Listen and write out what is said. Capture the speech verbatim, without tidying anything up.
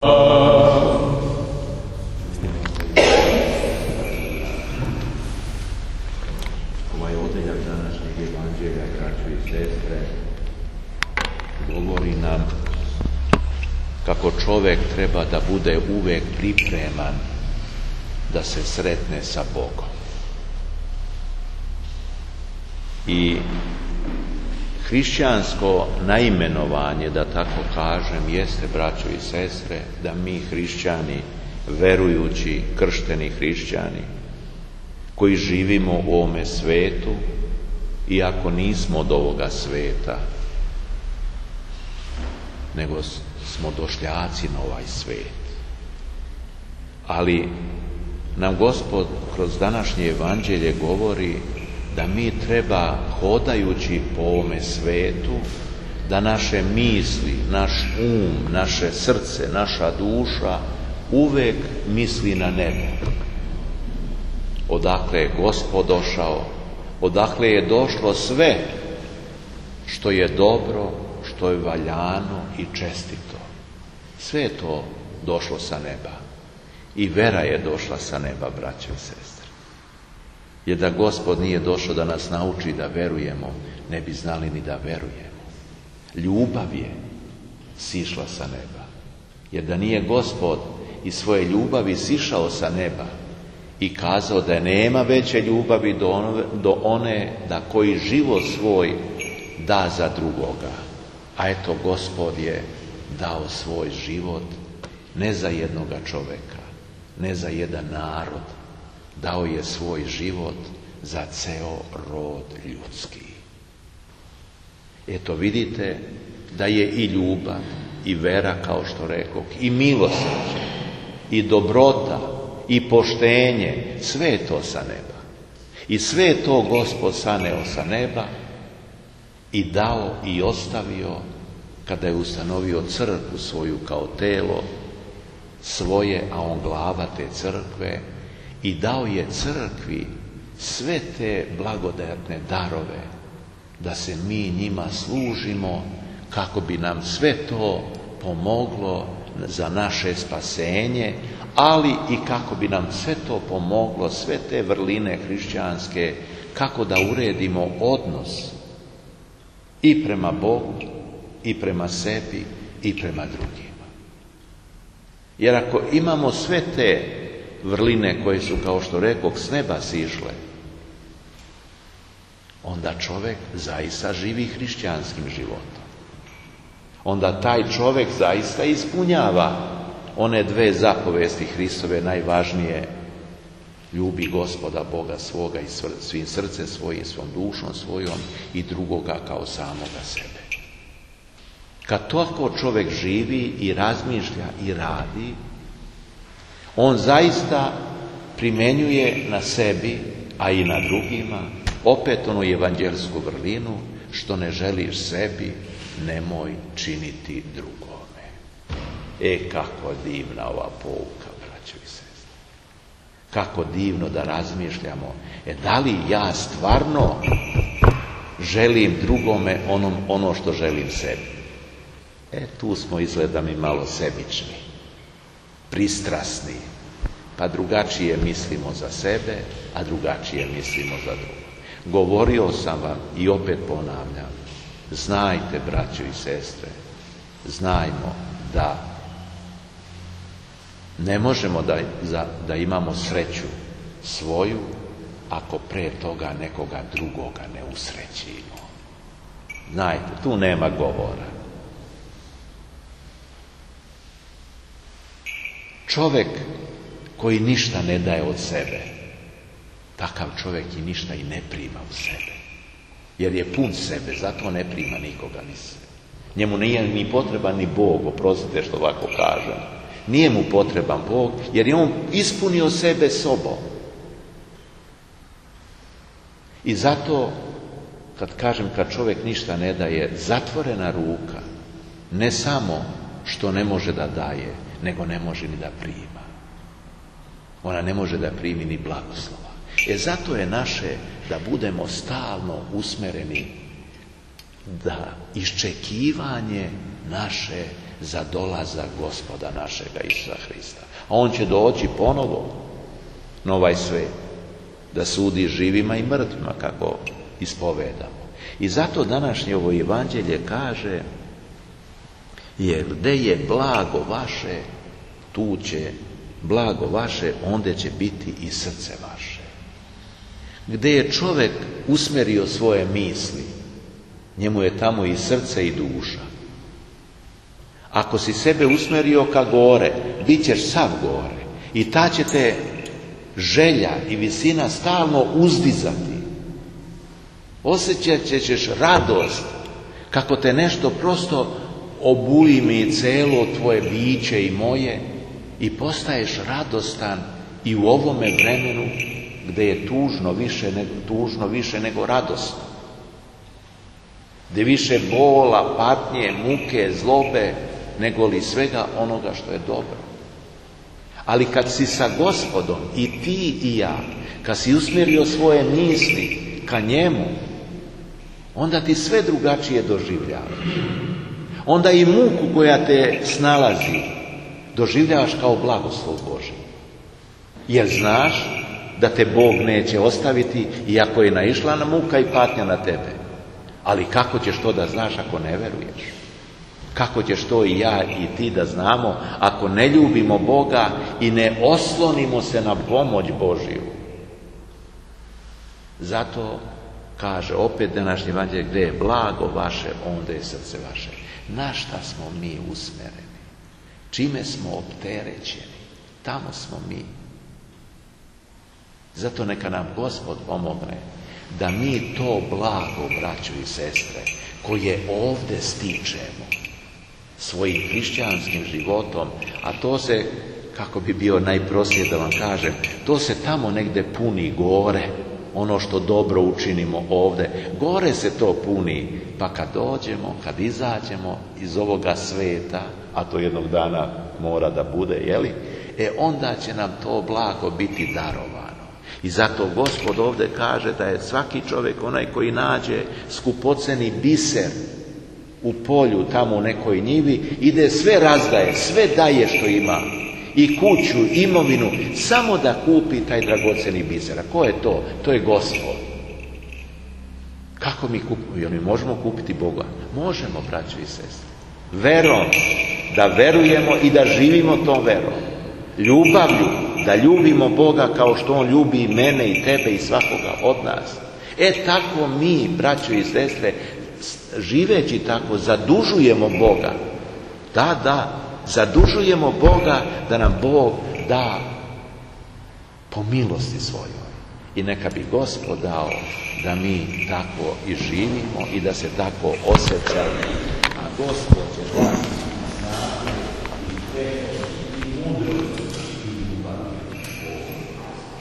Ovaj odeljak današnjeg evanđelja, braćo i sestre, govori nam kako čovjek treba da bude uvijek pripreman da se sretne sa Bogom. I hrišćansko naimenovanje, da tako kažem, jeste, braćo i sestre, da mi hrišćani, verujući, kršteni hrišćani, koji živimo u ovome svetu, iako nismo od ovoga sveta, nego smo došljaci na ovaj svet. Ali nam Gospod kroz današnje evanđelje govori da mi treba, hodajući po ovome svetu, da naše misli, naš um, naše srce, naša duša uvek misli na nebo. Odakle je Gospod došao, odakle je došlo sve što je dobro, što je valjano i čestito. Sve je to došlo sa neba. I vera je došla sa neba, braćo i sestre. Jer da Gospod nije došao da nas nauči da verujemo, ne bi znali ni da verujemo. Ljubav je sišla sa neba. Jer da nije Gospod iz svoje ljubavi sišao sa neba i kazao da nema veće ljubavi do one, do one da koji život svoj da za drugoga. A eto, Gospod je dao svoj život ne za jednoga čoveka, ne za jedan narod, dao je svoj život za ceo rod ljudski. Eto, vidite da je i ljubav, i vera, kao što rekoh, i milosrđe, i dobrota, i poštenje, sve je to sa neba. I sve je to Gospod saneo sa neba i dao i ostavio kada je ustanovio crkvu svoju kao telo svoje, a on glava te crkve, i dao je crkvi sve te blagodatne darove da se mi njima služimo kako bi nam sve to pomoglo za naše spasenje, ali i kako bi nam sve to pomoglo, sve te vrline hrišćanske, kako da uredimo odnos i prema Bogu, i prema sebi, i prema drugima. Jer ako imamo sve te vrline koje su, kao što rekoh, s neba sišle, onda čovjek zaista živi hrišćanskim životom. Onda taj čovjek zaista ispunjava one dve zapovesti Hristove najvažnije: ljubi Gospoda Boga svoga i svim srcem svojim, svom dušom svojom, i drugoga kao samoga sebe. Kad tako čovjek živi i razmišlja i radi, on zaista primenjuje na sebi, a i na drugima, opet onu evanđelsku vrlinu: što ne želiš sebi, nemoj činiti drugome. E, kako divna ova pouka, braćo i sestre. Kako divno da razmišljamo. E, da li ja stvarno želim drugome onom, ono što želim sebi? E, tu smo izgleda mi malo sebični, pristrasni, pa drugačije mislimo za sebe, a drugačije mislimo za drugo. Govorio sam vam i opet ponavljam: znajte, braćo i sestre, znajmo da ne možemo da, za, da imamo sreću svoju ako pre toga nekoga drugoga ne usrećimo. Znajte, tu nema govora. Čovjek koji ništa ne daje od sebe, takav čovjek i ništa i ne prima u sebe. Jer je pun sebe, zato ne prima nikoga ni sebe. Njemu nije ni potreban ni Bog, oprostite što ovako kažem. Nije mu potreban Bog, jer je on ispunio sebe sobom. I zato, kad kažem, kad čovjek ništa ne daje, zatvorena ruka, ne samo što ne može da daje, nego ne može ni da prima. Ona ne može da primi ni blagoslova. E zato je naše da budemo stalno usmereni da iščekivanje naše za dolazak Gospoda našega Isusa Hrista. A on će doći ponovo na ovaj svet, da sudi živima i mrtvima, kako ispovedamo. I zato današnje ovo evanđelje kaže, jer gde je blago vaše, tu će blago vaše, onda će biti i srce vaše. Gde je čovjek usmjerio svoje misli, njemu je tamo i srce i duša. Ako si sebe usmjerio ka gore, bit ćeš sav gore. I ta će te želja i visina stalno uzdizati. Osjećat ćeš radost, kako te nešto prosto obujmi celo tvoje biće i moje, i postaješ radostan i u ovome vremenu gdje je tužno više nego, tužno više nego radosno. Gdje više bola, patnje, muke, zlobe, nego li svega onoga što je dobro. Ali kad si sa Gospodom, i ti i ja, kad si usmjerio svoje misli ka njemu, onda ti sve drugačije doživljavaš. Onda i muku koja te snalazi doživljavaš kao blagoslov Božji. Jer znaš da te Bog neće ostaviti iako je naišla na muka i patnja na tebe. Ali kako ćeš to da znaš ako ne veruješ? Kako ćeš to i ja i ti da znamo ako ne ljubimo Boga i ne oslonimo se na pomoć Božju? Zato kaže opet današnji evanđelje, gdje je blago vaše, onda je srce vaše. Na šta smo mi usmjereni? Čime smo opterećeni? Tamo smo mi. Zato neka nam Gospod pomogne da mi to blago, braćo i sestre, koje ovdje stičemo svojim hrišćanskim životom, a to se, kako bi bio najprostije da vam kažem, to se tamo negdje puni gore, ono što dobro učinimo ovdje, gore se to puni, pa kad dođemo, kad izađemo iz ovoga sveta, a to jednog dana mora da bude, jeli? E onda će nam to blago biti darovano. I zato Gospod ovdje kaže da je svaki čovjek onaj koji nađe skupoceni biser u polju, tamo u nekoj njivi, ide sve razdaje, sve daje što ima, i kuću, imovinu, samo da kupi taj dragoceni biser. A ko je to? To je Gospod. Kako mi kupimo? Mi možemo kupiti Boga? Možemo, braćo i sestre. Verom, da verujemo i da živimo tom verom. Ljubavlju, da ljubimo Boga kao što On ljubi i mene i tebe i svakoga od nas. E tako mi, braćo i sestre, živeći tako, zadužujemo Boga. Da, da, zadužujemo Boga da nam Bog da po milosti svojoj. I neka bi Gospod dao da mi tako i živimo i da se tako osjećamo. A Gospod će